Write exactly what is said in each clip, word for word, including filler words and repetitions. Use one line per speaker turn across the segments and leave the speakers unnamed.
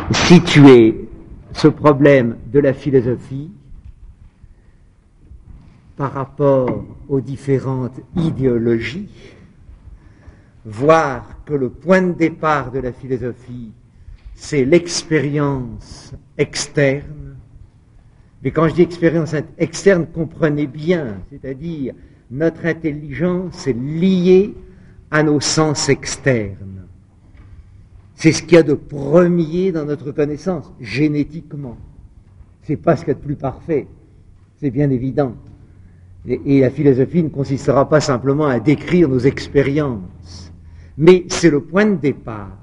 situer ce problème de la philosophie par rapport aux différentes idéologies, voir que le point de départ de la philosophie, c'est l'expérience externe. Mais quand je dis expérience externe, comprenez bien, c'est-à-dire notre intelligence est liée à nos sens externes. C'est ce qu'il y a de premier dans notre connaissance, génétiquement. C'est pas ce qu'il y a de plus parfait, c'est bien évident. Et, et la philosophie ne consistera pas simplement à décrire nos expériences, mais c'est le point de départ.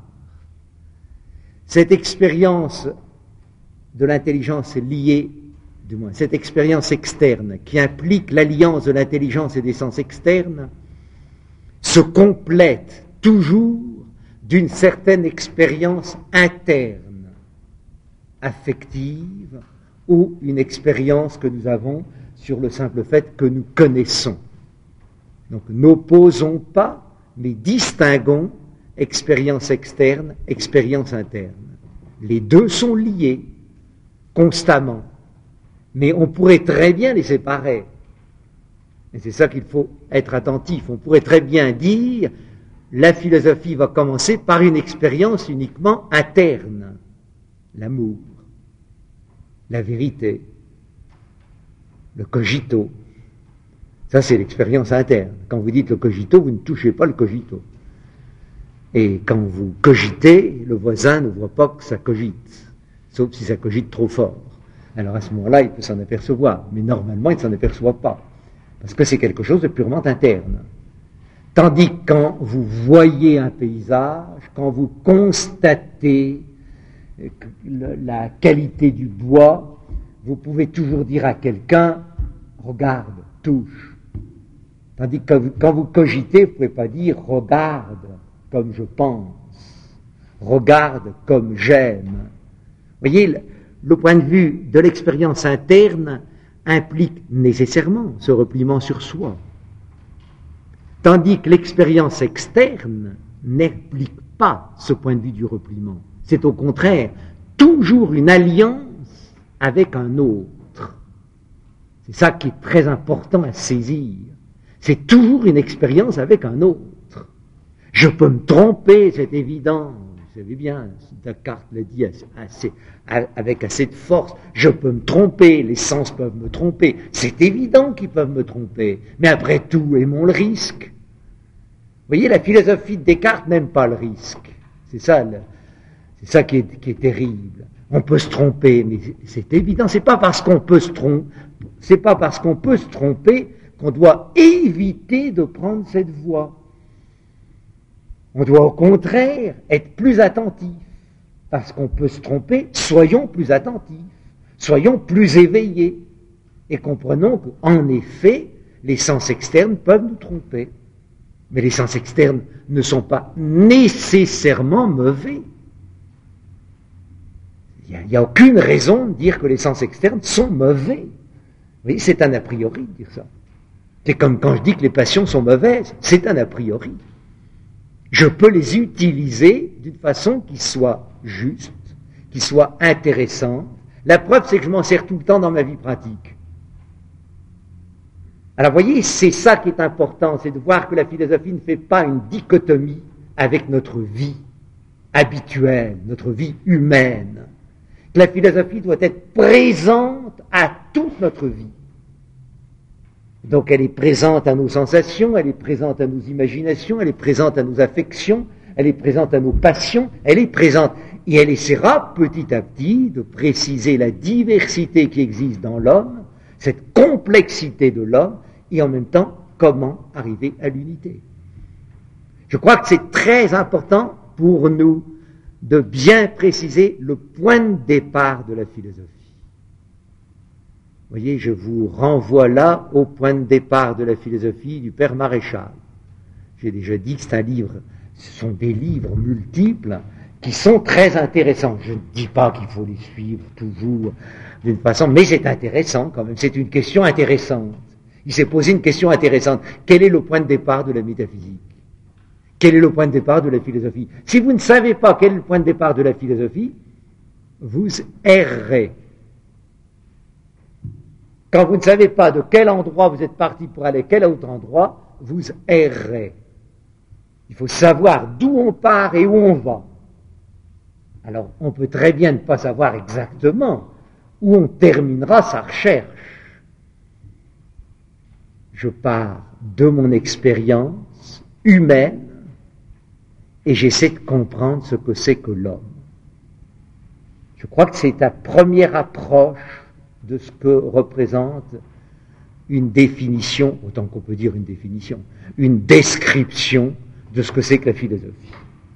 Cette expérience de l'intelligence est liée, du moins, cette expérience externe qui implique l'alliance de l'intelligence et des sens externes se complète toujours d'une certaine expérience interne, affective, ou une expérience que nous avons sur le simple fait que nous connaissons. Donc n'opposons pas, mais distinguons expérience externe, expérience interne. Les deux sont liés constamment, mais on pourrait très bien les séparer. Et c'est ça qu'il faut être attentif. On pourrait très bien dire, la philosophie va commencer par une expérience uniquement interne. L'amour, la vérité, le cogito. Ça, c'est l'expérience interne. Quand vous dites le cogito, vous ne touchez pas le cogito. Et quand vous cogitez, le voisin ne voit pas que ça cogite, sauf si ça cogite trop fort. Alors à ce moment-là, il peut s'en apercevoir, mais normalement, il ne s'en aperçoit pas, parce que c'est quelque chose de purement interne. Tandis que quand vous voyez un paysage, quand vous constatez la qualité du bois, vous pouvez toujours dire à quelqu'un, regarde, touche. Tandis que quand vous cogitez, vous ne pouvez pas dire, regarde comme je pense, regarde comme j'aime. Vous voyez, le, le point de vue de l'expérience interne implique nécessairement ce repliement sur soi. Tandis que l'expérience externe n'implique pas ce point de vue du repliement. C'est au contraire toujours une alliance avec un autre. C'est ça qui est très important à saisir. C'est toujours une expérience avec un autre. Je peux me tromper, c'est évident. Vous savez bien, Descartes l'a dit assez, avec assez de force. Je peux me tromper, les sens peuvent me tromper. C'est évident qu'ils peuvent me tromper. Mais après tout, aimons le risque. Vous voyez, la philosophie de Descartes n'aime pas le risque. C'est ça, le, c'est ça qui est, qui est terrible. On peut se tromper, mais c'est évident. C'est pas parce qu'on peut se tromper, c'est pas parce qu'on peut se tromper qu'on doit éviter de prendre cette voie. On doit au contraire être plus attentif. Parce qu'on peut se tromper, soyons plus attentifs, soyons plus éveillés. Et comprenons qu'en effet, les sens externes peuvent nous tromper. Mais les sens externes ne sont pas nécessairement mauvais. Il n'y a, a aucune raison de dire que les sens externes sont mauvais. Vous voyez, c'est un a priori de dire ça. C'est comme quand je dis que les passions sont mauvaises, c'est un a priori. Je peux les utiliser d'une façon qui soit juste, qui soit intéressante. La preuve, c'est que je m'en sers tout le temps dans ma vie pratique. Alors, vous voyez, c'est ça qui est important, c'est de voir que la philosophie ne fait pas une dichotomie avec notre vie habituelle, notre vie humaine. Que la philosophie doit être présente à toute notre vie. Donc elle est présente à nos sensations, elle est présente à nos imaginations, elle est présente à nos affections, elle est présente à nos passions, elle est présente. Et elle essaiera petit à petit de préciser la diversité qui existe dans l'homme, cette complexité de l'homme, et en même temps, comment arriver à l'unité. Je crois que c'est très important pour nous de bien préciser le point de départ de la philosophie. Vous voyez, je vous renvoie là au point de départ de la philosophie du Père Maréchal. J'ai déjà dit que c'est un livre, ce sont des livres multiples qui sont très intéressants. Je ne dis pas qu'il faut les suivre toujours d'une façon, mais c'est intéressant quand même, c'est une question intéressante. Il s'est posé une question intéressante. Quel est le point de départ de la métaphysique ? Quel est le point de départ de la philosophie ? Si vous ne savez pas quel est le point de départ de la philosophie, vous errez. Quand vous ne savez pas de quel endroit vous êtes parti pour aller à quel autre endroit, vous errez. Il faut savoir d'où on part et où on va. Alors, on peut très bien ne pas savoir exactement où on terminera sa recherche. Je pars de mon expérience humaine et j'essaie de comprendre ce que c'est que l'homme. Je crois que c'est la première approche de ce que représente une définition, autant qu'on peut dire une définition, une description de ce que c'est que la philosophie.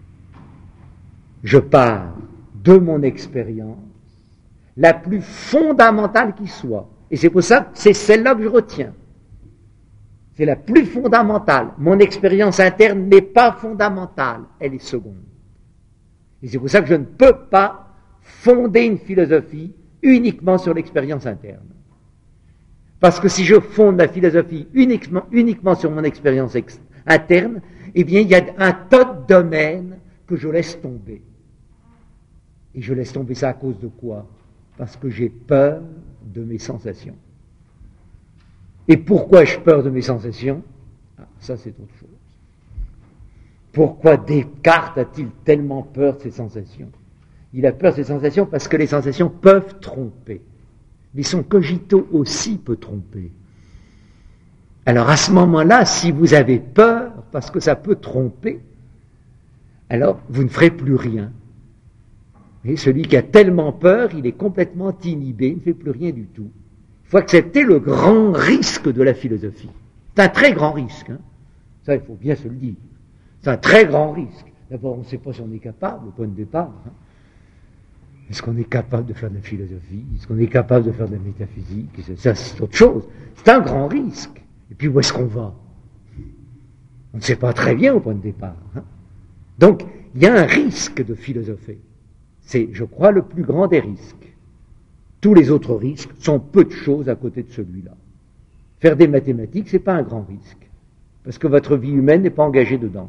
Je pars de mon expérience, la plus fondamentale qui soit. Et c'est pour ça que c'est celle-là que je retiens. C'est la plus fondamentale. Mon expérience interne n'est pas fondamentale, elle est seconde. Et c'est pour ça que je ne peux pas fonder une philosophie uniquement sur l'expérience interne. Parce que si je fonde la philosophie uniquement, uniquement sur mon expérience ex- interne, eh bien, il y a un tas de domaines que je laisse tomber. Et je laisse tomber ça à cause de quoi? Parce que j'ai peur de mes sensations. Et pourquoi ai-je peur de mes sensations? Ah, ça, c'est autre chose. Pourquoi Descartes a-t-il tellement peur de ses sensations? Il a peur de ses sensations parce que les sensations peuvent tromper. Mais son cogito aussi peut tromper. Alors à ce moment-là, si vous avez peur, parce que ça peut tromper, alors vous ne ferez plus rien. Et celui qui a tellement peur, il est complètement inhibé, il ne fait plus rien du tout. Il faut accepter le grand risque de la philosophie. C'est un très grand risque. Hein. Ça, il faut bien se le dire. C'est un très grand risque. D'abord, on ne sait pas si on est capable, au point de départ. Hein. Est-ce qu'on est capable de faire de la philosophie? Est-ce qu'on est capable de faire de la métaphysique? Ça, c'est autre chose. C'est un grand risque. Et puis, où est-ce qu'on va? On ne sait pas très bien au point de départ. Hein. Donc, il y a un risque de philosopher. C'est, je crois, le plus grand des risques. Tous les autres risques sont peu de choses à côté de celui-là. Faire des mathématiques, c'est pas un grand risque. Parce que votre vie humaine n'est pas engagée dedans.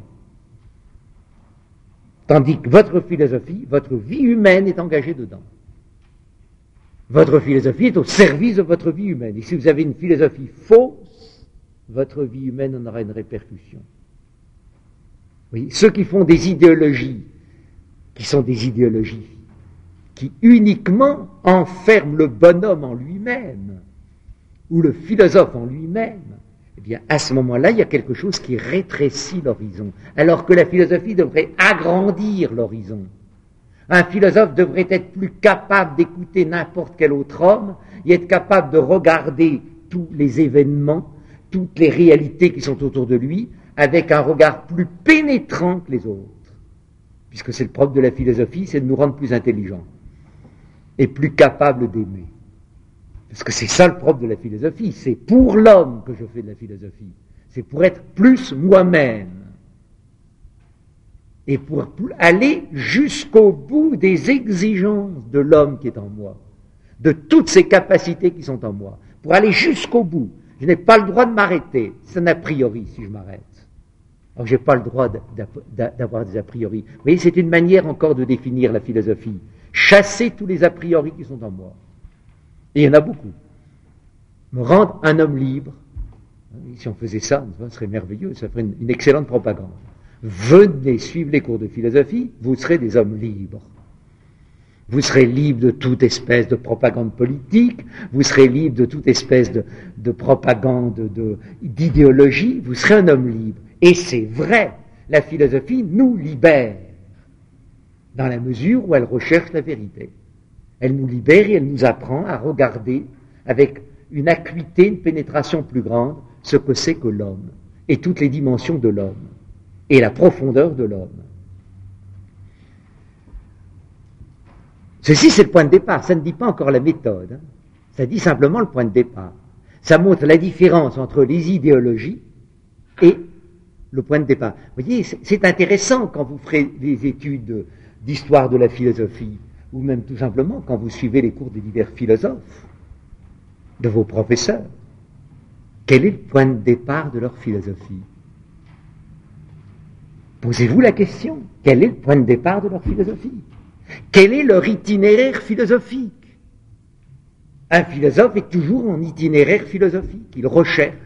Tandis que votre philosophie, votre vie humaine est engagée dedans. Votre philosophie est au service de votre vie humaine. Et si vous avez une philosophie fausse, votre vie humaine en aura une répercussion. Oui, ceux qui font des idéologies, qui sont des idéologies, qui uniquement enferment le bonhomme en lui-même, ou le philosophe en lui-même, eh bien, à ce moment-là, il y a quelque chose qui rétrécit l'horizon, alors que la philosophie devrait agrandir l'horizon. Un philosophe devrait être plus capable d'écouter n'importe quel autre homme et être capable de regarder tous les événements, toutes les réalités qui sont autour de lui, avec un regard plus pénétrant que les autres. Puisque c'est le propre de la philosophie, c'est de nous rendre plus intelligents et plus capables d'aimer. Parce que c'est ça le propre de la philosophie, c'est pour l'homme que je fais de la philosophie. C'est pour être plus moi-même. Et pour aller jusqu'au bout des exigences de l'homme qui est en moi, de toutes ces capacités qui sont en moi, pour aller jusqu'au bout. Je n'ai pas le droit de m'arrêter, c'est un a priori si je m'arrête. Alors je n'ai pas le droit d'avoir des a priori. Vous voyez, c'est une manière encore de définir la philosophie. Chasser tous les a priori qui sont en moi. Et il y en a beaucoup. Me rendre un homme libre. Si on faisait ça, ce serait merveilleux, ça ferait une, une excellente propagande. Venez suivre les cours de philosophie, vous serez des hommes libres. Vous serez libre de toute espèce de propagande politique, vous serez libre de toute espèce de, de propagande, de, d'idéologie, vous serez un homme libre. Et c'est vrai, la philosophie nous libère, dans la mesure où elle recherche la vérité. Elle nous libère et elle nous apprend à regarder avec une acuité, une pénétration plus grande, ce que c'est que l'homme, et toutes les dimensions de l'homme, et la profondeur de l'homme. Ceci, c'est le point de départ. Ça ne dit pas encore la méthode. Hein. Ça dit simplement le point de départ. Ça montre la différence entre les idéologies et le point de départ. Vous voyez, c'est, c'est intéressant quand vous ferez des études d'histoire de la philosophie, ou même tout simplement quand vous suivez les cours des divers philosophes, de vos professeurs. Quel est le point de départ de leur philosophie? Posez-vous la question. Quel est le point de départ de leur philosophie? Quel est leur itinéraire philosophique? Un philosophe est toujours en itinéraire philosophique, il recherche.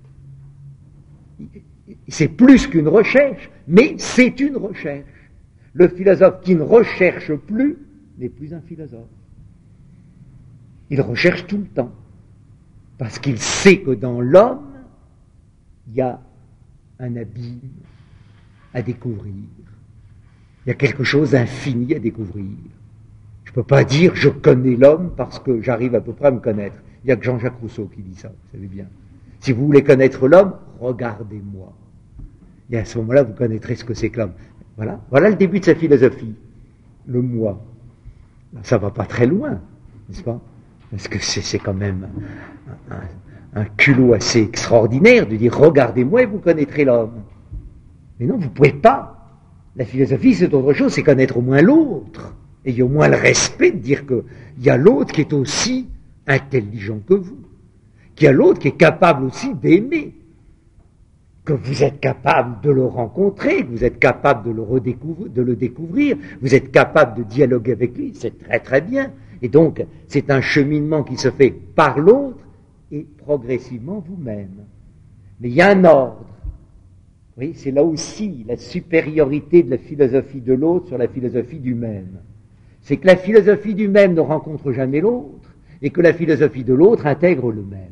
C'est plus qu'une recherche, mais c'est une recherche. Le philosophe qui ne recherche plus n'est plus un philosophe. Il recherche tout le temps, parce qu'il sait que dans l'homme, il y a un abîme à découvrir. Il y a quelque chose d'infini à découvrir. Je ne peux pas dire je connais l'homme parce que j'arrive à peu près à me connaître. Il n'y a que Jean-Jacques Rousseau qui dit ça, vous savez bien. Si vous voulez connaître l'homme, regardez-moi. Et à ce moment-là, vous connaîtrez ce que c'est que l'homme. Voilà, voilà le début de sa philosophie. Le moi. Ça ne va pas très loin, n'est-ce pas? Parce que c'est, c'est quand même un, un, un culot assez extraordinaire de dire regardez-moi et vous connaîtrez l'homme. Mais non, vous ne pouvez pas. La philosophie, c'est autre chose, c'est connaître au moins l'autre. Ayez au moins le respect de dire qu'il y a l'autre qui est aussi intelligent que vous, qu'il y a l'autre qui est capable aussi d'aimer, que vous êtes capable de le rencontrer, que vous êtes capable de le redécouvrir, de le découvrir, vous êtes capable de dialoguer avec lui, c'est très très bien. Et donc, c'est un cheminement qui se fait par l'autre et progressivement vous-même. Mais il y a un ordre. Oui, c'est là aussi la supériorité de la philosophie de l'autre sur la philosophie du même. C'est que la philosophie du même ne rencontre jamais l'autre, et que la philosophie de l'autre intègre le même.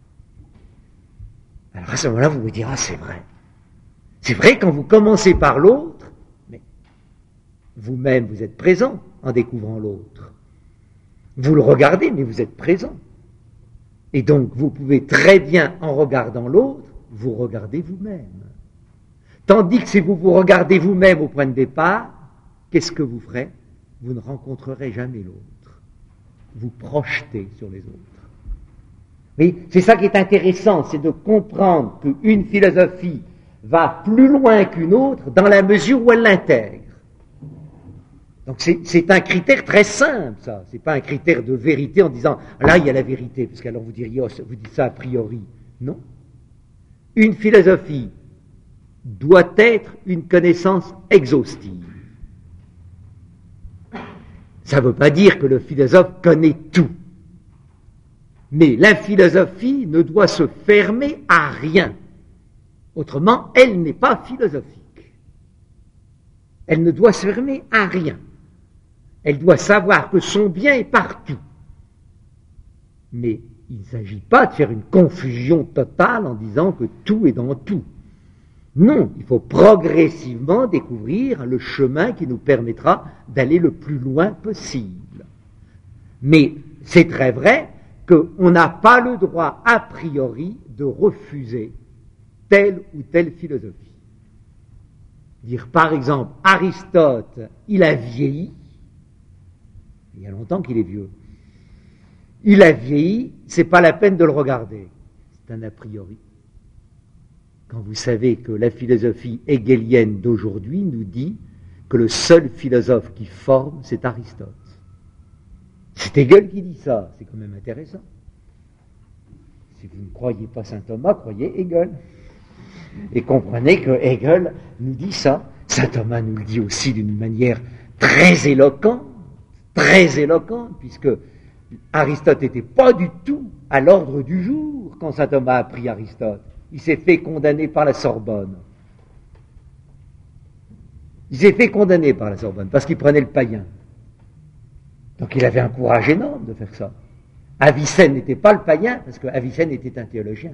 Alors à ce moment-là, vous vous direz, ah, c'est vrai. C'est vrai quand vous commencez par l'autre, mais vous-même, vous êtes présent en découvrant l'autre. Vous le regardez, mais vous êtes présent. Et donc, vous pouvez très bien, en regardant l'autre, vous regarder vous-même. Tandis que si vous vous regardez vous-même au point de départ, qu'est-ce que vous ferez? Vous ne rencontrerez jamais l'autre. Vous projetez sur les autres. Oui, c'est ça qui est intéressant, c'est de comprendre qu'une philosophie va plus loin qu'une autre dans la mesure où elle l'intègre. Donc c'est, c'est un critère très simple, ça. C'est pas un critère de vérité en disant là il y a la vérité, parce qu'alors vous diriez oh, vous dites ça a priori. Non. Une philosophie doit être une connaissance exhaustive. Ça ne veut pas dire que le philosophe connaît tout. Mais la philosophie ne doit se fermer à rien. Autrement, elle n'est pas philosophique. Elle ne doit se fermer à rien. Elle doit savoir que son bien est partout. Mais il ne s'agit pas de faire une confusion totale en disant que tout est dans tout. Non, il faut progressivement découvrir le chemin qui nous permettra d'aller le plus loin possible. Mais c'est très vrai qu'on n'a pas le droit a priori de refuser telle ou telle philosophie. Dire par exemple, Aristote, il a vieilli, il y a longtemps qu'il est vieux, il a vieilli, c'est pas la peine de le regarder, c'est un a priori. Quand vous savez que la philosophie hegelienne d'aujourd'hui nous dit que le seul philosophe qui forme, c'est Aristote. C'est Hegel qui dit ça, c'est quand même intéressant. Si vous ne croyez pas saint Thomas, croyez Hegel. Et comprenez que Hegel nous dit ça. Saint Thomas nous le dit aussi d'une manière très éloquente, très éloquente, puisque Aristote n'était pas du tout à l'ordre du jour quand saint Thomas a pris Aristote. Il s'est fait condamner par la Sorbonne. Il s'est fait condamner par la Sorbonne parce qu'il prenait le païen. Donc il avait un courage énorme de faire ça. Avicenne n'était pas le païen parce qu'Avicenne était un théologien.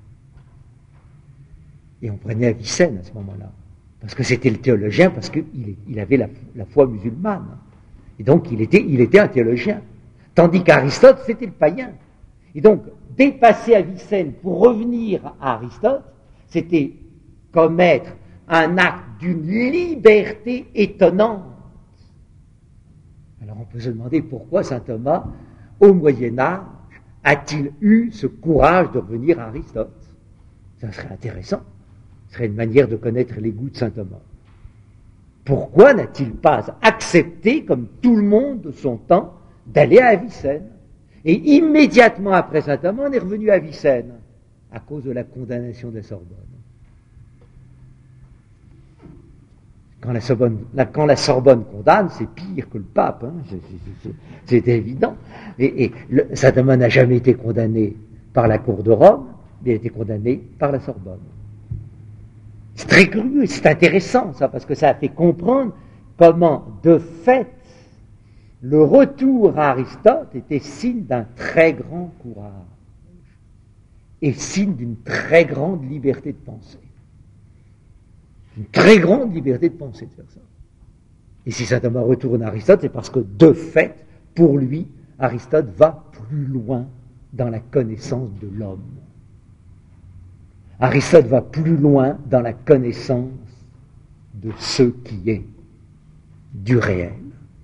Et on prenait Avicenne à ce moment-là. Parce que c'était le théologien, parce qu'il il avait la, la foi musulmane. Et donc il était, il était un théologien. Tandis qu'Aristote, c'était le païen. Et donc, dépasser Avicenne pour revenir à Aristote, c'était commettre un acte d'une liberté étonnante. Alors on peut se demander pourquoi saint Thomas, au Moyen-Âge, a-t-il eu ce courage de revenir à Aristote? Ça serait intéressant. Ce serait une manière de connaître les goûts de saint Thomas. Pourquoi n'a-t-il pas accepté, comme tout le monde de son temps, d'aller à Avicenne? Et immédiatement après saint Thomas, on est revenu à Avicenne, à cause de la condamnation de la Sorbonne. Quand la Sorbonne, la, quand la Sorbonne condamne, c'est pire que le pape, hein, c'est, c'est, c'est, c'est évident. Et, et le, Saint-Thomas n'a jamais été condamné par la cour de Rome, mais il a été condamné par la Sorbonne. C'est très curieux, c'est intéressant ça, parce que ça a fait comprendre comment, de fait, le retour à Aristote était signe d'un très grand courage et signe d'une très grande liberté de penser. Une très grande liberté de penser de faire ça. Et si saint Thomas retourne à Aristote, c'est parce que, de fait, pour lui, Aristote va plus loin dans la connaissance de l'homme. Aristote va plus loin dans la connaissance de ce qui est, du réel.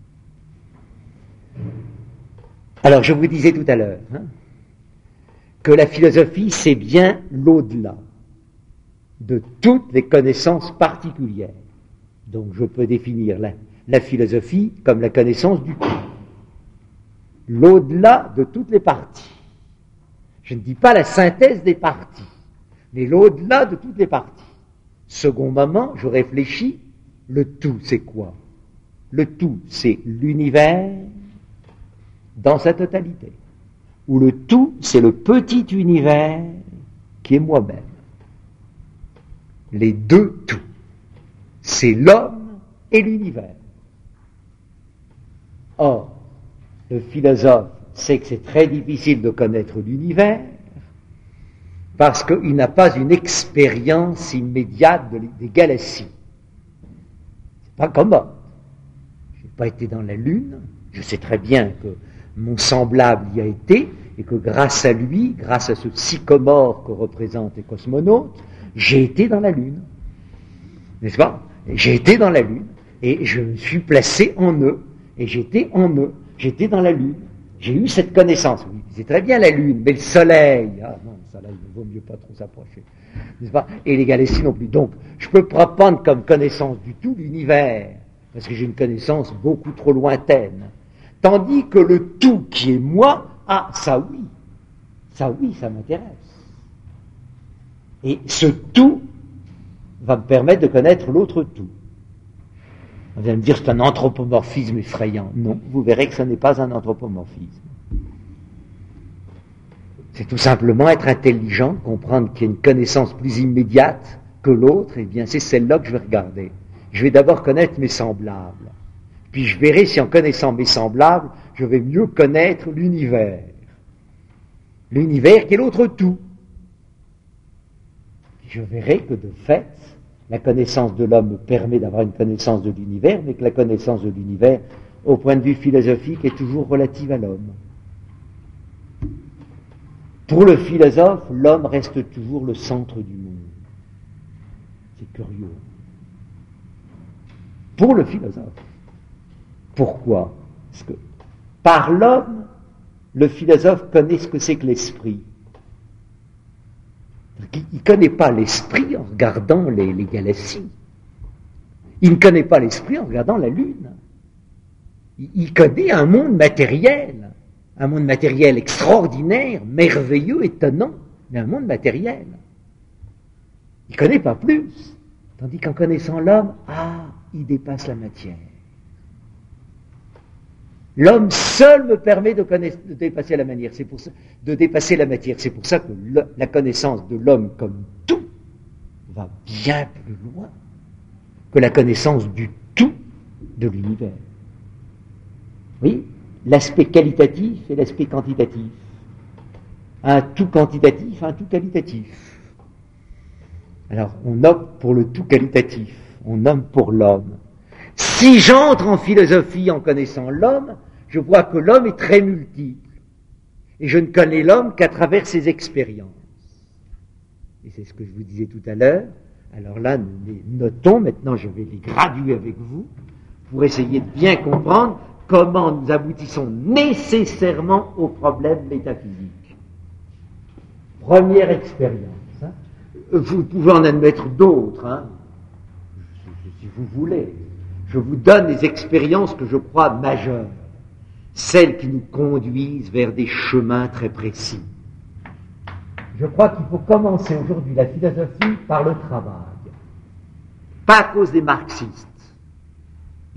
Alors, je vous disais tout à l'heure hein, que la philosophie, c'est bien l'au-delà de toutes les connaissances particulières. Donc, je peux définir la, la philosophie comme la connaissance du tout. L'au-delà de toutes les parties. Je ne dis pas la synthèse des parties, mais l'au-delà de toutes les parties. Second moment, je réfléchis, le tout, c'est quoi? Le tout, c'est l'univers dans sa totalité. Ou le tout, c'est le petit univers qui est moi-même. Les deux tout. C'est l'homme et l'univers. Or, le philosophe sait que c'est très difficile de connaître l'univers parce qu'il n'a pas une expérience immédiate de, des galaxies. C'est pas commode. Je n'ai pas été dans la Lune, je sais très bien que mon semblable y a été, et que grâce à lui, grâce à ce sycomore que représentent les cosmonautes, j'ai été dans la Lune. N'est-ce pas? J'ai été dans la Lune, et je me suis placé en eux, et j'étais en eux, j'étais dans la Lune. J'ai eu cette connaissance. Oui, c'est très bien la Lune, mais le Soleil, ah non, le Soleil, il vaut mieux pas trop s'approcher. N'est-ce pas? Et les galaxies non plus. Donc, je peux pas prendre comme connaissance du tout l'univers, parce que j'ai une connaissance beaucoup trop lointaine. Tandis que le tout qui est moi, ah, ça oui, ça oui, ça m'intéresse. Et ce tout va me permettre de connaître l'autre tout. Vous allez me dire, c'est un anthropomorphisme effrayant. Non, vous verrez que ce n'est pas un anthropomorphisme. C'est tout simplement être intelligent, comprendre qu'il y a une connaissance plus immédiate que l'autre, et bien c'est celle-là que je vais regarder. Je vais d'abord connaître mes semblables. Puis je verrai si en connaissant mes semblables, je vais mieux connaître l'univers. L'univers qui est l'autre tout. Je verrai que de fait, la connaissance de l'homme me permet d'avoir une connaissance de l'univers, mais que la connaissance de l'univers, au point de vue philosophique, est toujours relative à l'homme. Pour le philosophe, l'homme reste toujours le centre du monde. C'est curieux. Pour le philosophe. Pourquoi? Parce que par l'homme, le philosophe connaît ce que c'est que l'esprit. Il ne connaît pas l'esprit en regardant les, les galaxies. Il ne connaît pas l'esprit en regardant la Lune. Il, il connaît un monde matériel, un monde matériel extraordinaire, merveilleux, étonnant, mais un monde matériel. Il ne connaît pas plus. Tandis qu'en connaissant l'homme, ah, il dépasse la matière. L'homme seul me permet de, connaître, de dépasser la matière. C'est pour ça, de dépasser la matière. C'est pour ça que le, la connaissance de l'homme comme tout va bien plus loin que la connaissance du tout de l'univers. Oui, l'aspect qualitatif et l'aspect quantitatif. Un tout quantitatif, un tout qualitatif. Alors, on opte pour le tout qualitatif. On opte pour l'homme. Si j'entre en philosophie en connaissant l'homme, je vois que l'homme est très multiple. Et je ne connais l'homme qu'à travers ses expériences. Et c'est ce que je vous disais tout à l'heure. Alors là, nous les notons. Maintenant, je vais les graduer avec vous pour essayer de bien comprendre comment nous aboutissons nécessairement au problème métaphysique. Première expérience. Hein. Vous pouvez en admettre d'autres, hein, si vous voulez. Je vous donne les expériences que je crois majeures, celles qui nous conduisent vers des chemins très précis. Je crois qu'il faut commencer aujourd'hui la philosophie par le travail. Pas à cause des marxistes,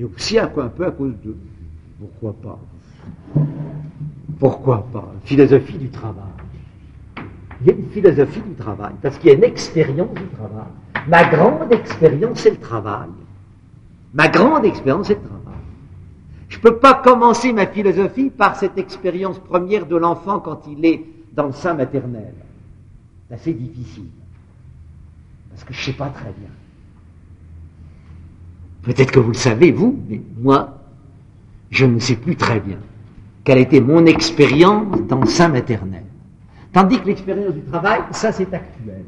et aussi un peu, un peu à cause de... Pourquoi pas? Pourquoi pas? Philosophie du travail. Il y a une philosophie du travail, parce qu'il y a une expérience du travail. Ma grande expérience, c'est le travail. Ma grande expérience, c'est le travail. Je ne peux pas commencer ma philosophie par cette expérience première de l'enfant quand il est dans le sein maternel. C'est assez difficile. Parce que je ne sais pas très bien. Peut-être que vous le savez, vous, mais moi, je ne sais plus très bien quelle était mon expérience dans le sein maternel. Tandis que l'expérience du travail, ça c'est actuel.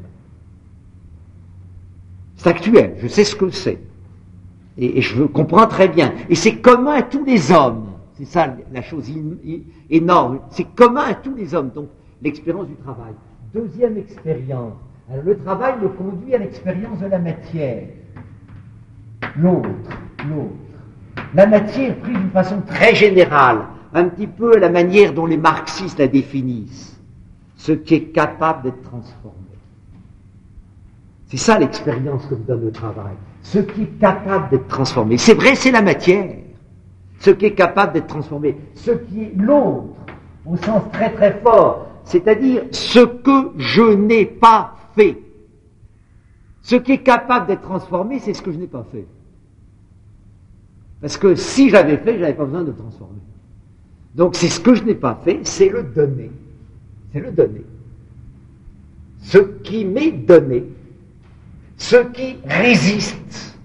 C'est actuel, je sais ce que c'est. Et, et je comprends très bien. Et c'est commun à tous les hommes. C'est ça la chose in, in, énorme. C'est commun à tous les hommes. Donc, l'expérience du travail. Deuxième expérience. Alors, le travail me conduit à l'expérience de la matière. L'autre, l'autre. La matière prise d'une façon très générale, un petit peu à la manière dont les marxistes la définissent. Ce qui est capable d'être transformé. C'est ça l'expérience que me donne le travail. Ce qui est capable d'être transformé. C'est vrai, c'est la matière. Ce qui est capable d'être transformé. Ce qui est l'autre, au sens très très fort. C'est-à-dire ce que je n'ai pas fait. Ce qui est capable d'être transformé, c'est ce que je n'ai pas fait. Parce que si j'avais fait, je n'avais pas besoin de transformer. Donc c'est ce que je n'ai pas fait, c'est le donner. C'est le donner. Ce qui m'est donné. Ce qui résiste,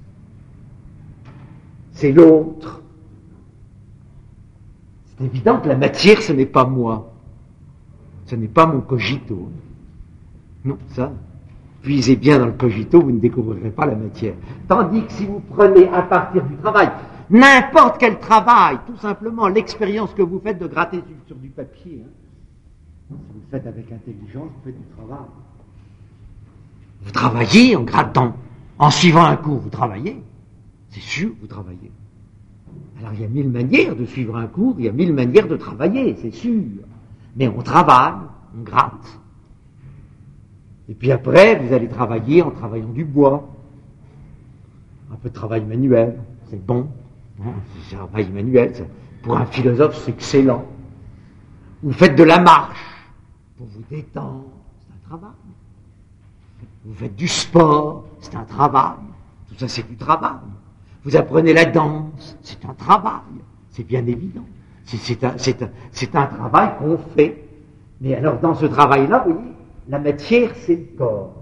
c'est l'autre. C'est évident que la matière, ce n'est pas moi. Ce n'est pas mon cogito. Non, ça, puisez bien dans le cogito, vous ne découvrirez pas la matière. Tandis que si vous prenez à partir du travail, n'importe quel travail, tout simplement, l'expérience que vous faites de gratter sur du papier, hein, si vous le faites avec intelligence, vous faites du travail. Vous travaillez en grattant, en suivant un cours, vous travaillez. C'est sûr, vous travaillez. Alors il y a mille manières de suivre un cours, il y a mille manières de travailler, c'est sûr. Mais on travaille, on gratte. Et puis après, vous allez travailler en travaillant du bois. Un peu de travail manuel, c'est bon. C'est un travail manuel, pour un philosophe, c'est excellent. Vous faites de la marche, pour vous détendre, c'est un travail. Vous faites du sport, c'est un travail. Tout ça, c'est du travail. Vous apprenez la danse, c'est un travail. C'est bien évident. C'est, c'est, un, c'est, un, c'est un travail qu'on fait. Mais alors, dans ce travail-là, vous voyez, la matière, c'est le corps.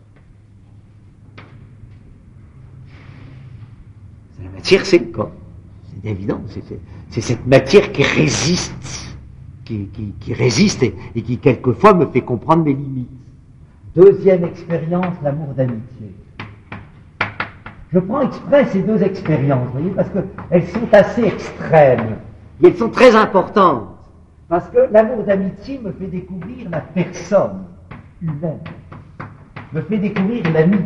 La matière, c'est le corps. C'est évident. C'est, c'est, c'est cette matière qui résiste, qui, qui, qui résiste et, et qui, quelquefois, me fait comprendre mes limites. Deuxième expérience, l'amour d'amitié. Je prends exprès ces deux expériences, vous voyez, parce qu'elles sont assez extrêmes. Et elles sont très importantes. Parce que l'amour d'amitié me fait découvrir la personne humaine. Me fait découvrir l'ami.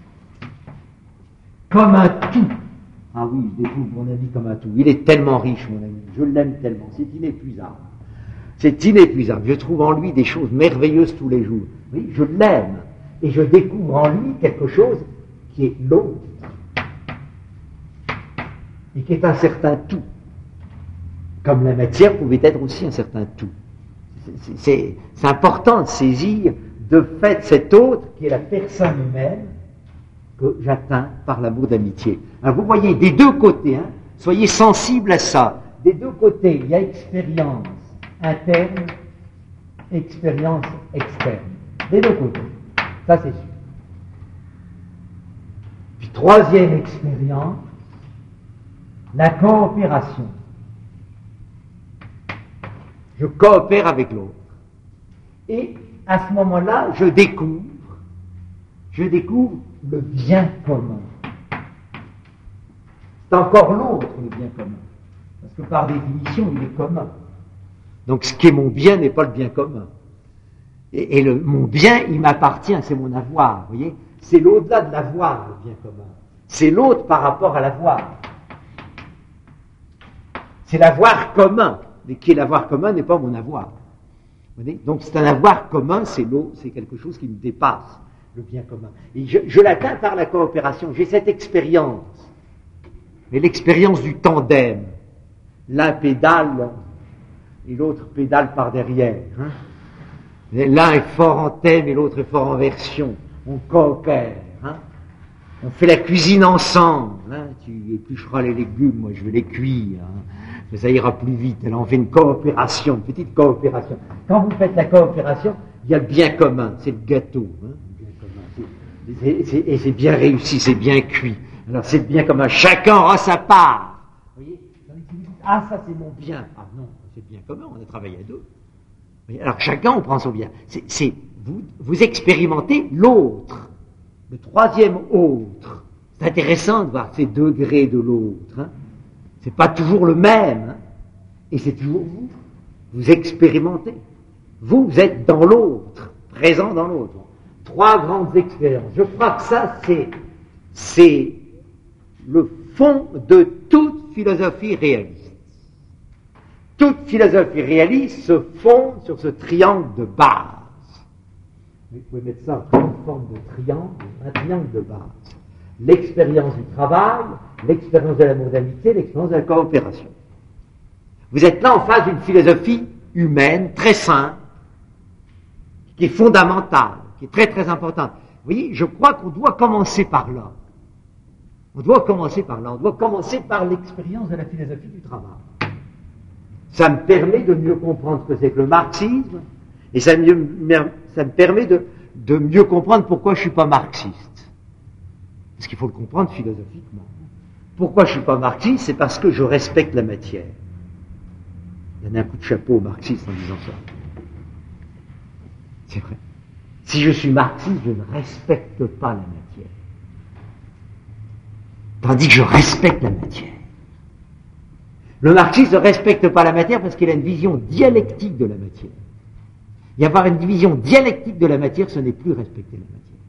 Comme un tout. Ah oui, je découvre mon ami comme un tout. Il est tellement riche, mon ami. Je l'aime tellement. C'est inépuisable. C'est inépuisable. Je trouve en lui des choses merveilleuses tous les jours. Oui, je l'aime. Et je découvre en lui quelque chose qui est l'autre. Et qui est un certain tout. Comme la matière pouvait être aussi un certain tout. C'est, c'est, c'est important de saisir de fait cet autre qui est la personne humaine que j'atteins par l'amour d'amitié. Alors vous voyez, des deux côtés, hein, soyez sensibles à ça. Des deux côtés, il y a expérience interne, expérience externe. Des deux côtés. Ça, c'est sûr. Puis, troisième expérience, la coopération. Je coopère avec l'autre. Et, à ce moment-là, je découvre, je découvre le bien commun. C'est encore l'autre, le bien commun. Parce que, par définition, il est commun. Donc, ce qui est mon bien n'est pas le bien commun. Et, et le, mon bien, il m'appartient, c'est mon avoir, vous voyez. C'est l'au-delà de l'avoir, le bien commun. C'est l'autre par rapport à l'avoir. C'est l'avoir commun. Mais qui est l'avoir commun n'est pas mon avoir. Vous voyez. Donc, c'est un avoir commun, c'est l'autre, c'est quelque chose qui me dépasse, le bien commun. Et je, je l'atteins par la coopération. J'ai cette expérience Mais l'expérience du tandem, l'un pédale et l'autre pédale par derrière. Hein. L'un est fort en thème et l'autre est fort en version. On coopère. Hein. On fait la cuisine ensemble. Hein. Tu éplucheras les légumes, moi je vais les cuire. Hein. Mais ça ira plus vite. Alors on fait une coopération, une petite coopération. Quand vous faites la coopération, il y a le bien commun, c'est le gâteau. Hein. Le bien commun, c'est, c'est, et c'est bien réussi, c'est bien cuit. Alors c'est le bien commun. Chacun aura sa part. Vous voyez ? Ah, ça c'est mon bien. Ah non, c'est le bien commun, on a travaillé à deux. Alors chacun on prend son bien. C'est, c'est vous, vous expérimentez l'autre, le troisième autre. C'est intéressant de voir ces degrés de l'autre. Hein. C'est pas toujours le même, hein. Et c'est toujours vous. Vous expérimentez. Vous, vous êtes dans l'autre, présent dans l'autre. Trois grandes expériences. Je crois que ça c'est c'est le fond de toute philosophie réaliste. Toute philosophie réaliste se fonde sur ce triangle de base. Vous pouvez mettre ça en forme de triangle, un triangle de base. L'expérience du travail, l'expérience de l'amour d'amitié, l'expérience de la coopération. Vous êtes là en face d'une philosophie humaine, très simple, qui est fondamentale, qui est très très importante. Vous voyez, je crois qu'on doit commencer par là. On doit commencer par là. On doit commencer par l'expérience de la philosophie du travail. Ça me permet de mieux comprendre ce que c'est que le marxisme, et ça, mieux, ça me permet de, de mieux comprendre pourquoi je ne suis pas marxiste. Parce qu'il faut le comprendre philosophiquement. Pourquoi je ne suis pas marxiste? C'est parce que je respecte la matière. Il y en a un coup de chapeau aux marxistes en disant ça. C'est vrai. Si je suis marxiste, je ne respecte pas la matière. Tandis que je respecte la matière. Le marxiste ne respecte pas la matière parce qu'il a une vision dialectique de la matière. Y avoir une vision dialectique de la matière, ce n'est plus respecter la matière.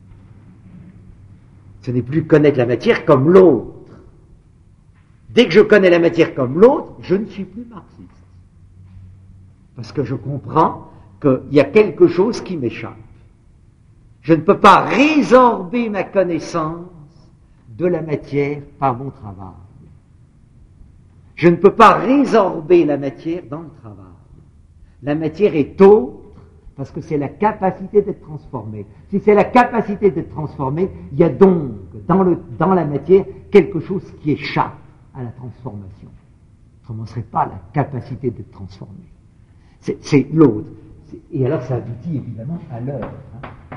Ce n'est plus connaître la matière comme l'autre. Dès que je connais la matière comme l'autre, je ne suis plus marxiste. Parce que je comprends qu'il y a quelque chose qui m'échappe. Je ne peux pas résorber ma connaissance de la matière par mon travail. Je ne peux pas résorber la matière dans le travail. La matière est autre parce que c'est la capacité d'être transformée. Si c'est la capacité d'être transformée, il y a donc dans, le, dans la matière quelque chose qui échappe à la transformation. Autrement, ce ne serait pas la capacité d'être transformée. C'est, c'est l'autre. C'est, et alors ça aboutit évidemment à l'heure. Hein.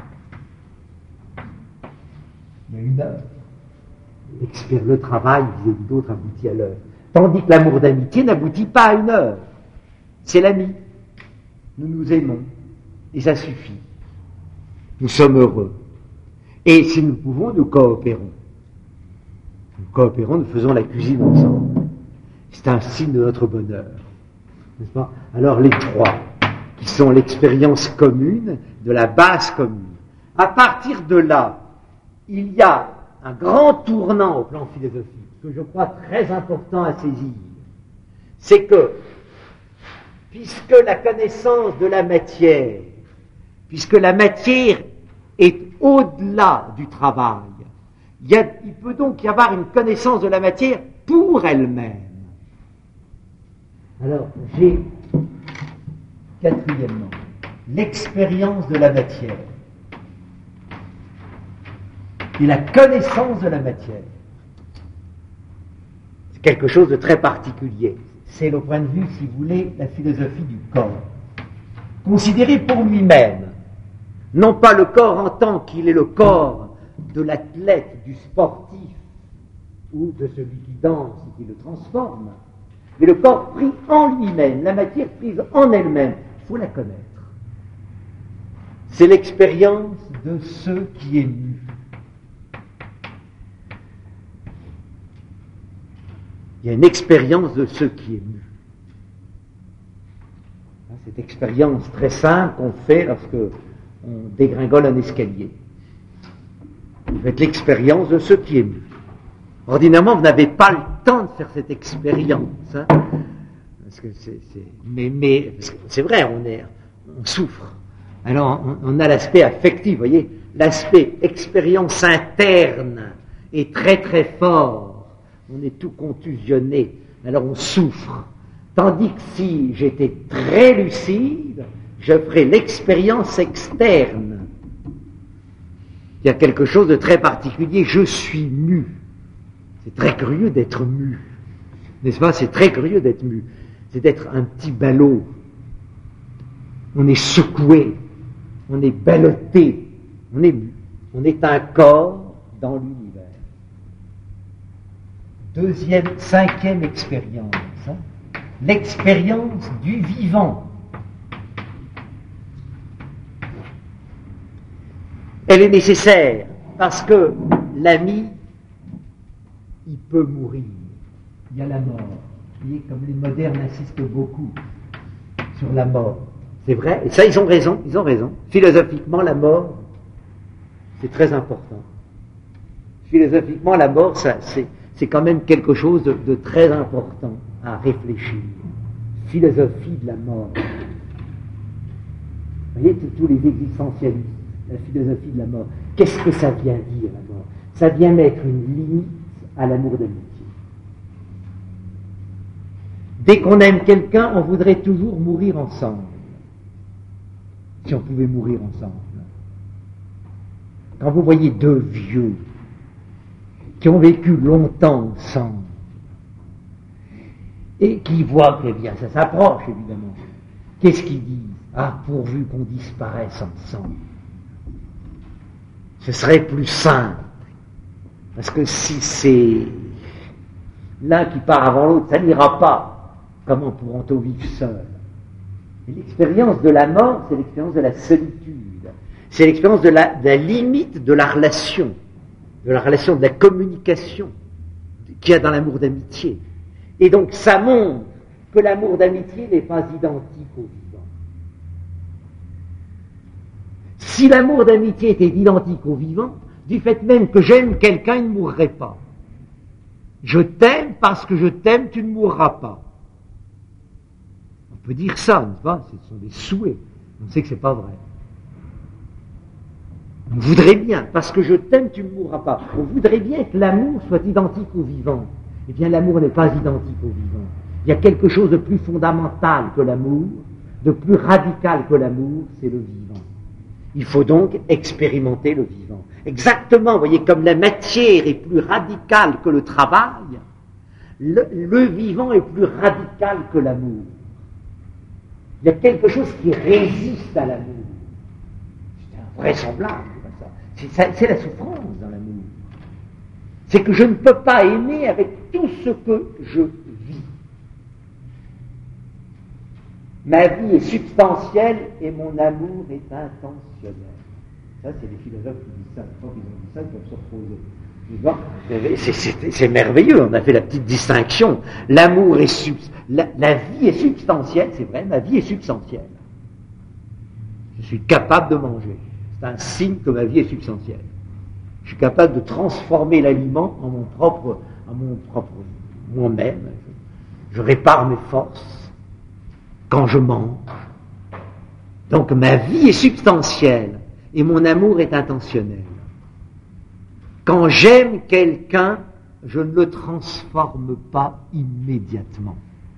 Il y a une heure. Le travail vis-à-vis d'autres aboutit à l'heure. Tandis que l'amour d'amitié n'aboutit pas à une heure. C'est l'ami. Nous nous aimons. Et ça suffit. Nous sommes heureux. Et si nous pouvons, nous coopérons. Nous coopérons, nous faisons la cuisine ensemble. C'est un signe de notre bonheur. N'est-ce pas? Alors les trois, qui sont l'expérience commune de la base commune. À partir de là, il y a un grand tournant au plan philosophique, que je crois très important à saisir. C'est que, puisque la connaissance de la matière, puisque la matière est au-delà du travail, il, y a, il peut donc y avoir une connaissance de la matière pour elle-même. Alors, j'ai, quatrièmement, l'expérience de la matière et la connaissance de la matière. C'est quelque chose de très particulier. C'est le point de vue, si vous voulez, la philosophie du corps. Considéré pour lui-même, non pas le corps en tant qu'il est le corps de l'athlète, du sportif, ou de celui qui danse et qui le transforme, mais le corps pris en lui-même, la matière prise en elle-même. Il faut la connaître. C'est l'expérience de ce qui est nu. Il y a une expérience de ce qui est mu. Cette expérience très simple qu'on fait lorsque on dégringole un escalier. Vous faites l'expérience de ce qui est mu. Ordinairement, vous n'avez pas le temps de faire cette expérience. Hein, parce que c'est, c'est, mais, mais parce que c'est vrai, on, est, on souffre. Alors, on, on a l'aspect affectif, vous voyez, l'aspect expérience interne est très très fort. on est tout contusionné, alors on souffre. Tandis que si j'étais très lucide, je ferais l'expérience externe. Il y a quelque chose de très particulier, je suis mu. C'est très curieux d'être mu. N'est-ce pas? C'est très curieux d'être mu. C'est d'être un petit ballot. On est secoué, on est ballotté, on est mu. On est un corps dans l'univers. Deuxième, cinquième expérience, hein, l'expérience du vivant. Elle est nécessaire parce que l'ami, il peut mourir. Il y a la mort. Vous voyez, comme les modernes insistent beaucoup sur la mort. C'est vrai, et ça ils ont raison, ils ont raison. Philosophiquement, la mort, c'est très important. Philosophiquement, la mort, ça, c'est, c'est quand même quelque chose de, de très important à réfléchir. Philosophie de la mort. Vous voyez, tous, tous les existentialistes, la philosophie de la mort. Qu'est-ce que ça vient dire, la mort? Ça vient mettre une limite à l'amour d'amitié. Dès qu'on aime quelqu'un, on voudrait toujours mourir ensemble. Si on pouvait mourir ensemble. Quand vous voyez deux vieux qui ont vécu longtemps ensemble et qui voient que, eh bien, ça s'approche, évidemment, qu'est-ce qu'ils disent? Ah, pourvu qu'on disparaisse ensemble. Ce serait plus simple. Parce que si c'est l'un qui part avant l'autre, ça n'ira pas. Comment pourront-on vivre seul? Et l'expérience de la mort, c'est l'expérience de la solitude. C'est l'expérience de la, de la limite de la relation, de la relation, de la communication qu'il y a dans l'amour d'amitié. Et donc, ça montre que l'amour d'amitié n'est pas identique au vivant. Si l'amour d'amitié était identique au vivant, du fait même que j'aime quelqu'un, il ne mourrait pas. Je t'aime parce que je t'aime, tu ne mourras pas. On peut dire ça, n'est-ce pas? Ce sont des souhaits. On sait que ce n'est pas vrai. On voudrait bien, parce que je t'aime, tu ne mourras pas. On voudrait bien que l'amour soit identique au vivant. Eh bien, l'amour n'est pas identique au vivant. Il y a quelque chose de plus fondamental que l'amour, de plus radical que l'amour, c'est le vivant. Il faut donc expérimenter le vivant. Exactement, vous voyez, comme la matière est plus radicale que le travail, le, le vivant est plus radical que l'amour. Il y a quelque chose qui résiste à l'amour. C'est invraisemblable. C'est, ça, c'est la souffrance dans l'amour. C'est que je ne peux pas aimer avec tout ce que je vis. Ma vie est substantielle et mon amour est intentionnel. Ça, c'est les philosophes qui disent ça. Une fois qu'ils ont dit ça, ils peuvent se reposer. C'est, c'est, c'est merveilleux, on a fait la petite distinction. L'amour est sub... la, la vie est substantielle, c'est vrai, ma vie est substantielle. Je suis capable de manger. C'est un signe que ma vie est substantielle. Je suis capable de transformer l'aliment en mon propre, en mon propre moi-même. Je répare mes forces quand je mange. Donc ma vie est substantielle et mon amour est intentionnel. Quand j'aime quelqu'un, je ne le transforme pas immédiatement.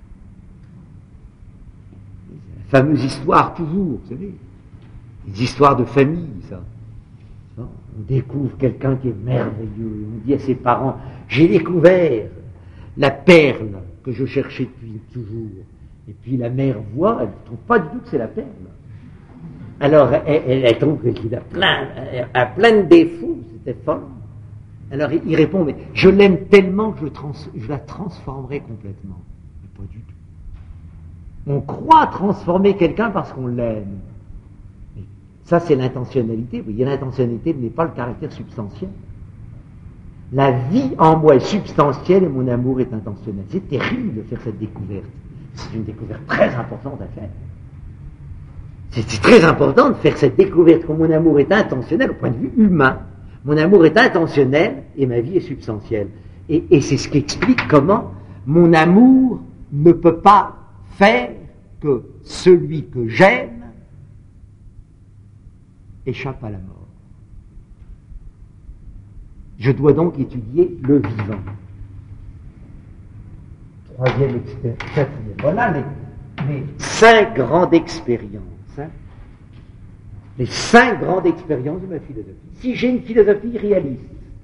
La fameuse histoire toujours, vous savez, les histoires de famille, ça. On découvre quelqu'un qui est merveilleux, on dit à ses parents, j'ai découvert la perle que je cherchais depuis toujours. Et puis la mère voit, elle ne trouve pas du tout que c'est la perle. Alors elle, elle, elle trouve qu'il a plein, a plein de défauts, c'était folle. Alors il, il répond, mais je l'aime tellement que je, trans, je la transformerai complètement. Mais pas du tout. On croit transformer quelqu'un parce qu'on l'aime. Mais ça, c'est l'intentionnalité. Vous voyez, l'intentionnalité n'est pas le caractère substantiel. La vie en moi est substantielle et mon amour est intentionnel. C'est terrible de faire cette découverte. C'est une découverte très importante à faire. C'est, c'est très important de faire cette découverte que mon amour est intentionnel au point de vue humain. Mon amour est intentionnel et ma vie est substantielle. Et, et c'est ce qui explique comment mon amour ne peut pas faire que celui que j'aime échappe à la mort. Je dois donc étudier le vivant. troisième expérience, quatrième. Voilà les, les cinq grandes expériences. Hein. Les cinq grandes expériences de ma philosophie. Si j'ai une philosophie réaliste,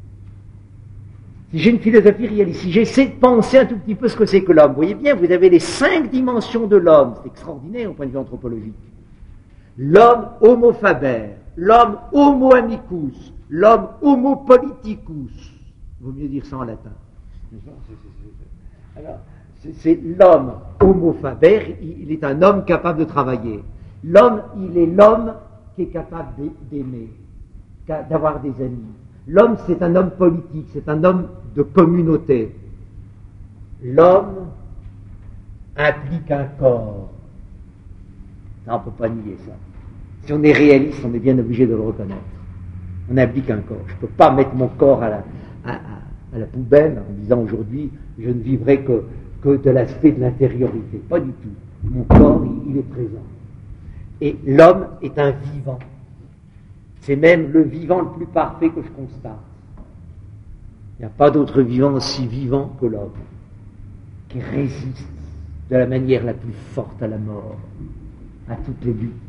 si j'ai une philosophie réaliste, si j'essaie de penser un tout petit peu ce que c'est que l'homme, vous voyez bien, vous avez les cinq dimensions de l'homme, c'est extraordinaire au point de vue anthropologique. L'homme homo faber, l'homme homo amicus, l'homme homo politicus. Vaut mieux dire ça en latin. Alors, c'est, c'est l'homme homo faber, il, il est un homme capable de travailler. L'homme, il est l'homme qui est capable d'aimer, d'avoir des amis. L'homme, c'est un homme politique, c'est un homme de communauté. L'homme implique un corps. Ça, on ne peut pas nier ça. Si on est réaliste, on est bien obligé de le reconnaître. On implique un corps. Je ne peux pas mettre mon corps à la, à, à, à la poubelle en disant aujourd'hui, je ne vivrai que, que de l'aspect de l'intériorité. Pas du tout. Mon corps, il, il est présent. Et l'homme est un vivant. C'est même le vivant le plus parfait que je constate. Il n'y a pas d'autre vivant aussi vivant que l'homme, qui résiste de la manière la plus forte à la mort, à toutes les luttes.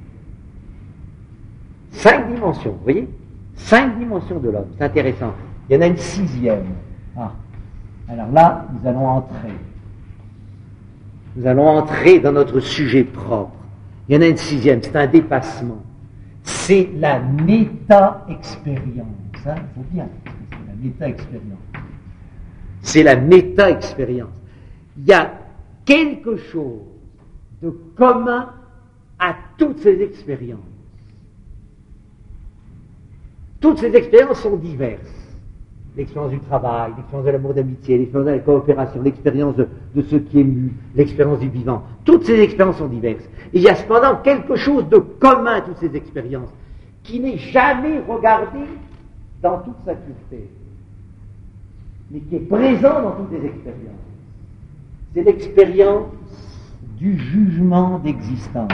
Cinq dimensions, vous voyez? Cinq dimensions de l'homme, c'est intéressant. Il y en a une sixième. Ah. Alors là, nous allons entrer. Nous allons entrer dans notre sujet propre. Il y en a une sixième, c'est un dépassement. C'est la méta-expérience. Hein, il faut bien, c'est la méta-expérience. C'est la méta-expérience. Il y a quelque chose de commun à toutes ces expériences. Toutes ces expériences sont diverses. L'expérience du travail, l'expérience de l'amour d'amitié, l'expérience de la coopération, l'expérience de, de ce qui est mu, l'expérience du vivant. Toutes ces expériences sont diverses. Et il y a cependant quelque chose de commun à toutes ces expériences, qui n'est jamais regardé dans toute sa pureté, mais qui est présent dans toutes les expériences. C'est l'expérience du jugement d'existence.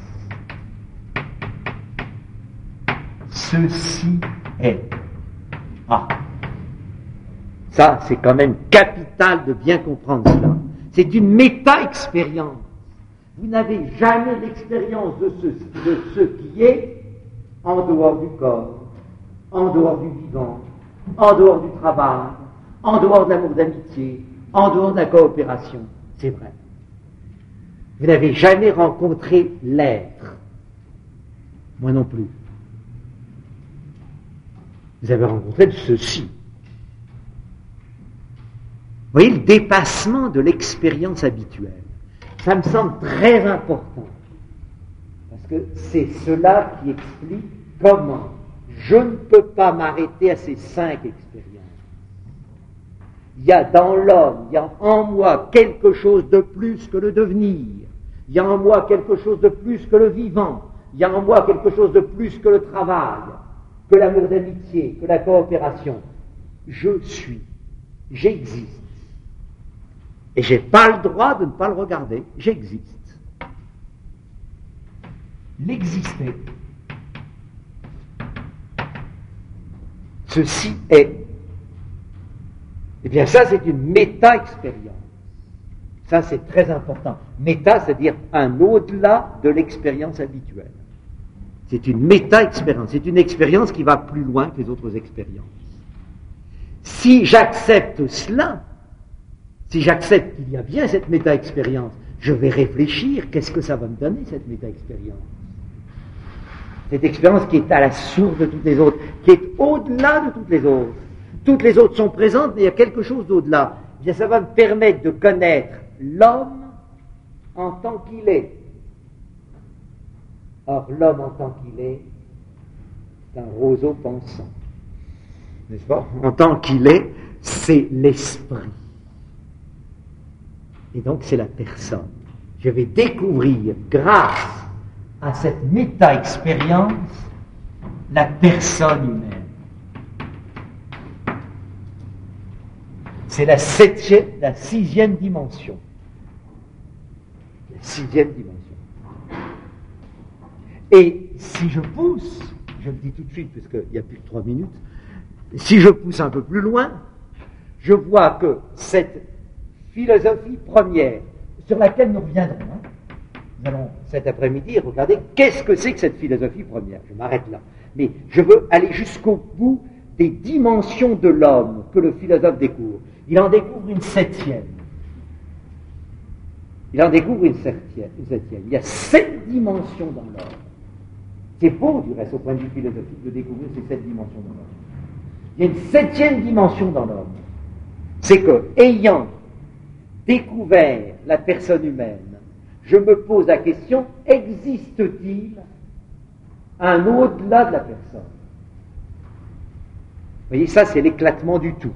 Ceci est. Ah. Ça, c'est quand même capital de bien comprendre cela. C'est une méta-expérience. Vous n'avez jamais l'expérience de ce, de ce qui est en dehors du corps, en dehors du vivant, en dehors du travail, en dehors de l'amour d'amitié, en dehors de la coopération. C'est vrai. Vous n'avez jamais rencontré l'être. Moi non plus. Vous avez rencontré ceci. Vous voyez le dépassement de l'expérience habituelle. Ça me semble très important. Parce que c'est cela qui explique comment je ne peux pas m'arrêter à ces cinq expériences. Il y a dans l'homme, il y a en moi quelque chose de plus que le devenir. Il y a en moi quelque chose de plus que le vivant. Il y a en moi quelque chose de plus que le travail, que l'amour d'amitié, que la coopération. Je suis, j'existe. Et je n'ai pas le droit de ne pas le regarder. J'existe. L'exister. Ceci est. Eh bien, ça, c'est une méta-expérience. Ça, c'est très important. Méta, c'est-à-dire un au-delà de l'expérience habituelle. C'est une méta-expérience. C'est une expérience qui va plus loin que les autres expériences. Si j'accepte cela, si j'accepte qu'il y a bien cette méta-expérience, je vais réfléchir, qu'est-ce que ça va me donner, cette méta-expérience? Cette expérience qui est à la source de toutes les autres, qui est au-delà de toutes les autres. Toutes les autres sont présentes, mais il y a quelque chose d'au-delà. Eh bien, ça va me permettre de connaître l'homme en tant qu'il est. Or, l'homme en tant qu'il est, c'est un roseau pensant. N'est-ce pas? En tant qu'il est, c'est l'esprit. Et donc, c'est la personne. Je vais découvrir, grâce à cette méta-expérience, la personne humaine. C'est la septième, la sixième dimension. La sixième dimension. Et si je pousse, je le dis tout de suite, puisqu'il n'y a plus que trois minutes, si je pousse un peu plus loin, je vois que cette philosophie première, sur laquelle nous reviendrons. Hein. Nous allons cet après-midi regarder qu'est-ce que c'est que cette philosophie première. Je m'arrête là. Mais je veux aller jusqu'au bout des dimensions de l'homme que le philosophe découvre. Il en découvre une septième. Il en découvre une septième. Une septième. Il y a sept dimensions dans l'homme. C'est beau, du reste, au point de vue philosophique, de découvrir ces sept dimensions dans l'homme. Il y a une septième dimension dans l'homme. C'est que, ayant découvert la personne humaine, je me pose la question, existe-t-il un au-delà de la personne? Vous voyez, ça c'est l'éclatement du tout.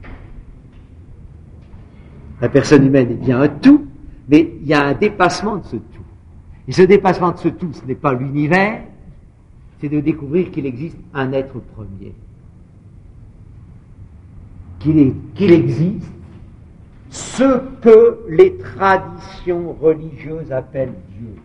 La personne humaine est bien un tout, mais il y a un dépassement de ce tout. Et ce dépassement de ce tout, ce n'est pas l'univers, c'est de découvrir qu'il existe un être premier. Qu'il, est, qu'il existe ce que les traditions religieuses appellent Dieu.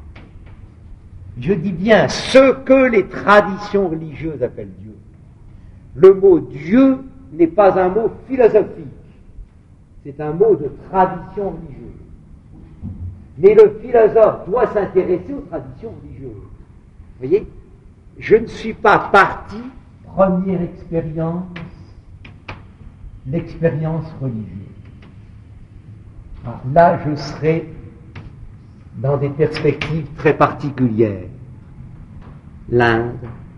Je dis bien ce que les traditions religieuses appellent Dieu. Le mot Dieu n'est pas un mot philosophique, c'est un mot de tradition religieuse. Mais le philosophe doit s'intéresser aux traditions religieuses. Vous voyez, je ne suis pas parti, première expérience, l'expérience religieuse. Alors là, je serai dans des perspectives très particulières. L'Inde,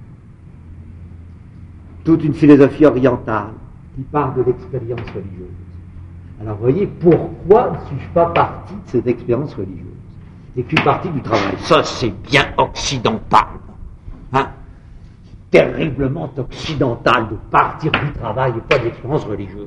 toute une philosophie orientale qui parle de l'expérience religieuse. Alors vous voyez, pourquoi ne suis-je pas parti de cette expérience religieuse? Et que je suis parti du travail. Ça, c'est bien occidental. Hein? C'est terriblement occidental de partir du travail et pas de l'expérience religieuse.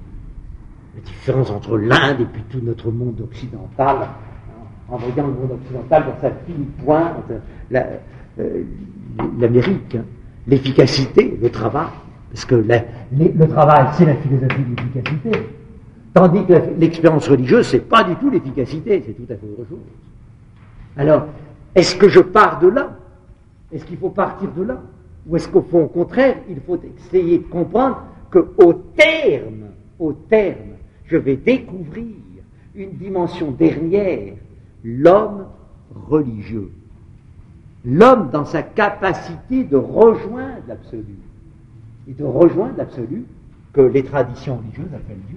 La différence entre l'Inde et puis tout notre monde occidental, hein, en voyant le monde occidental dans sa fine pointe, la, euh, l'Amérique, hein, l'efficacité, le travail, parce que la, les, le travail, c'est la philosophie de l'efficacité. Tandis que l'expérience religieuse, c'est pas du tout l'efficacité, c'est tout à fait autre chose. Alors, est-ce que je pars de là? Est-ce qu'il faut partir de là? Ou est-ce qu'au fond, au contraire, il faut essayer de comprendre qu'au terme, au terme, je vais découvrir une dimension dernière, l'homme religieux. L'homme dans sa capacité de rejoindre l'absolu. Et de rejoindre l'absolu que les traditions religieuses appellent Dieu.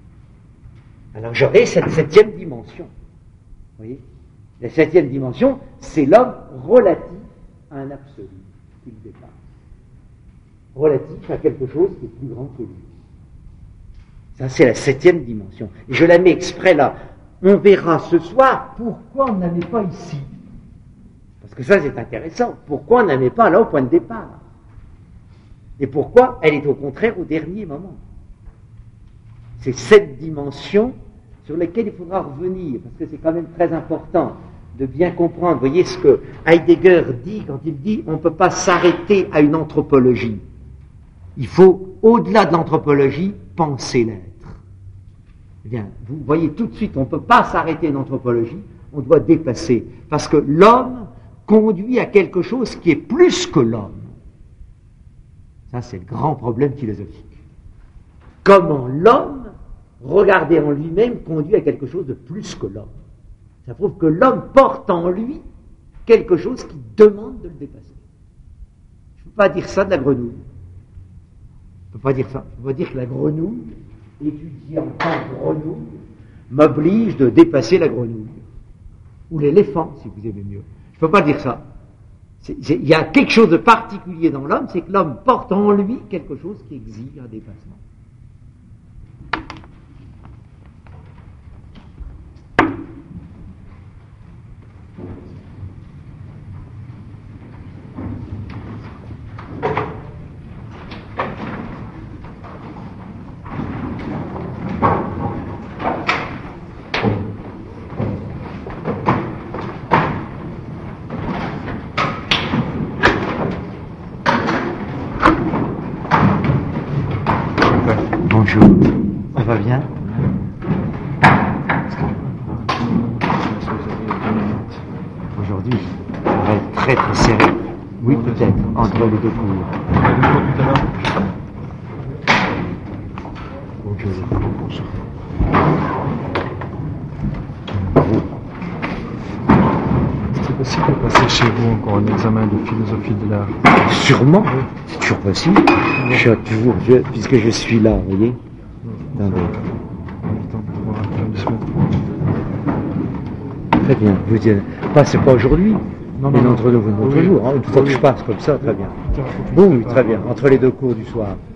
Alors j'aurai cette septième dimension. Vous voyez? La septième dimension, c'est l'homme relatif à un absolu qu'il dépasse. Relatif à quelque chose qui est plus grand que lui. Ça, c'est la septième dimension. Et je la mets exprès là. On verra ce soir pourquoi on n'en est pas ici. Parce que ça, c'est intéressant. Pourquoi on n'en est pas là au point de départ? Et pourquoi elle est au contraire au dernier moment? C'est cette dimension sur laquelle il faudra revenir, parce que c'est quand même très important de bien comprendre. Vous voyez ce que Heidegger dit quand il dit on ne peut pas s'arrêter à une anthropologie. Il faut, au-delà de l'anthropologie, penser l'être. Eh bien, vous voyez tout de suite, on ne peut pas s'arrêter à une anthropologie, on doit dépasser. Parce que l'homme conduit à quelque chose qui est plus que l'homme. Ça, c'est le grand problème philosophique. Comment l'homme, regardé en lui-même, conduit à quelque chose de plus que l'homme. Ça prouve que l'homme porte en lui quelque chose qui demande de le dépasser. Je ne peux pas dire ça de la grenouille. Je ne peux pas dire ça. Je ne peux pas dire que la grenouille, étudiée en tant que grenouille, m'oblige de dépasser la grenouille. Ou l'éléphant, si vous aimez mieux. Je ne peux pas dire ça. Il y a quelque chose de particulier dans l'homme, c'est que l'homme porte en lui quelque chose qui exige un dépassement. Bonjour, ça va bien? Aujourd'hui, ça va être très très serré. Oui, peut-être, entre les deux cours. Bonjour.
C'est possible de passer chez vous encore un examen de philosophie de l'art?
Sûrement, c'est toujours possible. Je suis toujours, je, puisque je suis là, vous voyez. Attendez. Très bien. Vous dites, pas, c'est pas aujourd'hui,
Non,
mais
non,
notre, notre
oui.
jour. Hein, une fois que
Oui.
je passe comme ça, très bien.
Tiens, faut que je
Bon, oui,
prépare.
très bien. Entre les deux cours du soir.